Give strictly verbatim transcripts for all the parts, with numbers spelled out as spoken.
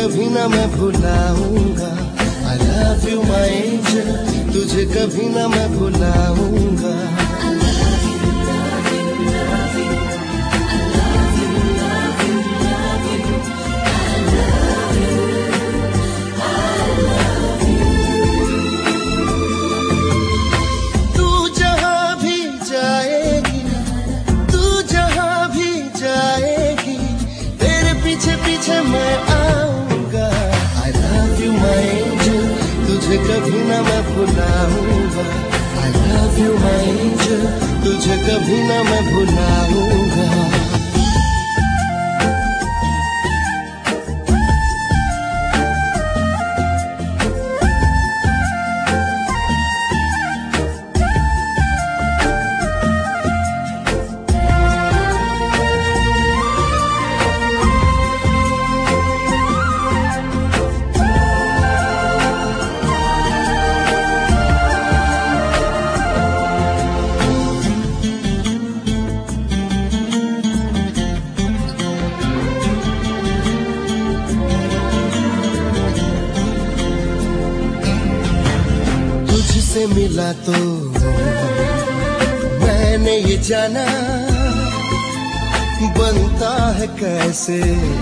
कभी ना मैं भुलाऊंगा। I love you my angel, तुझे कभी ना मैं भुलाऊंगा। मैं आऊंगा। I love you my angel, तुझे कभी ना मैं भुलाऊंगा। I love you my angel, तुझे कभी ना मैं भुलाऊंगा। तुझसे मिला तो मैंने ये जाना, बनता है कैसे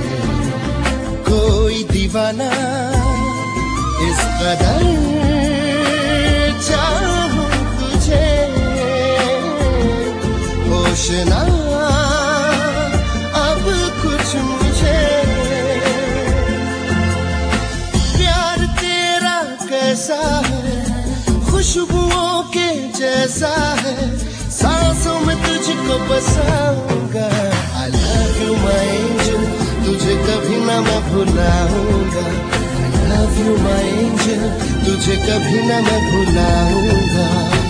कोई दीवाना। इस कदर चाहूं तुझे, होश ना अब कुछ मुझे। प्यार तेरा कैसा है, खुशबुओं के जैसा है, सांसों में तुझको बसाऊंगा। I love you my angel, तुझे कभी ना मैं भुलाऊंगा। I love you my angel, तुझे कभी ना मैं भुलाऊंगा।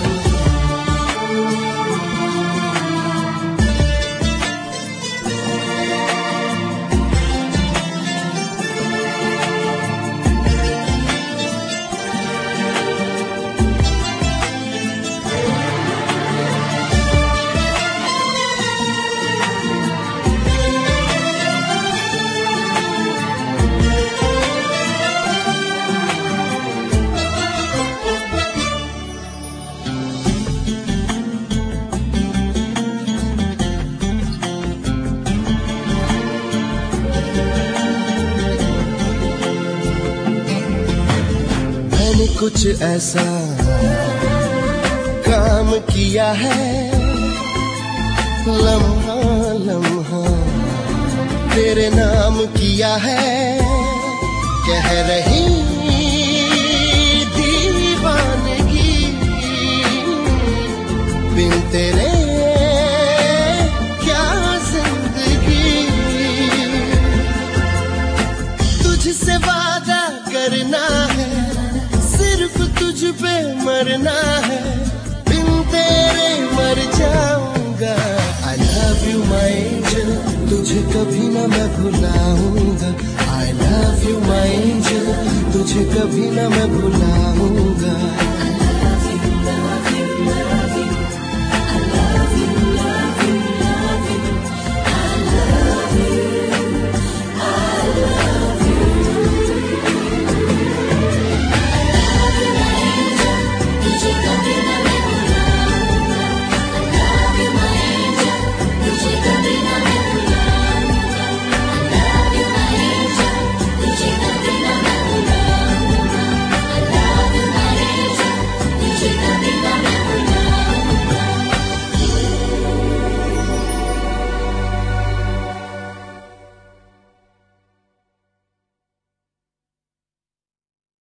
कुछ ऐसा काम किया है, लम्हा लम्हा तेरे नाम किया है। कह रही दीवानगी बिन तेरे क्या जिंदगी। तुझसे वादा करना है, सिर्फ तुझ पे मरना है, बिन तेरे मर जाऊंगा। I love you my angel, तुझे कभी ना मैं भुलाऊंगा। I love you my angel, तुझे कभी ना मैं भुलाऊंगा।